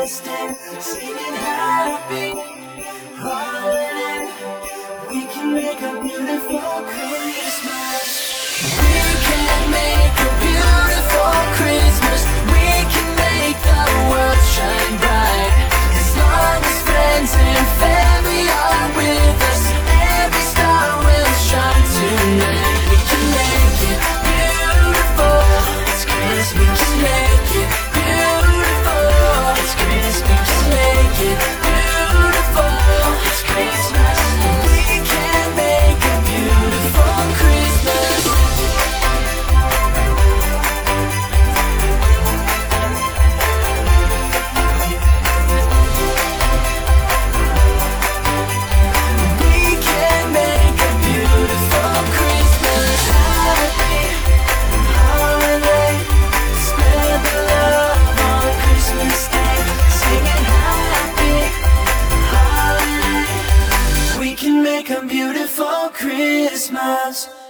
Christmas Day, singing happy holiday. We can make a beautiful Christmas. We can make a beautiful Christmas. We can make the world shine bright. As long as friends and family are with us, every star will shine tonight. We can make it beautiful. It's Christmas. We can make it beautiful. It's Christmas. Make it beautiful. It's Christmas. We can make a beautiful Christmas. We can make a beautiful Christmas. Happy holiday. Spread the love on Christmas Day. Singing happy holiday. We can make a beautiful Christmas.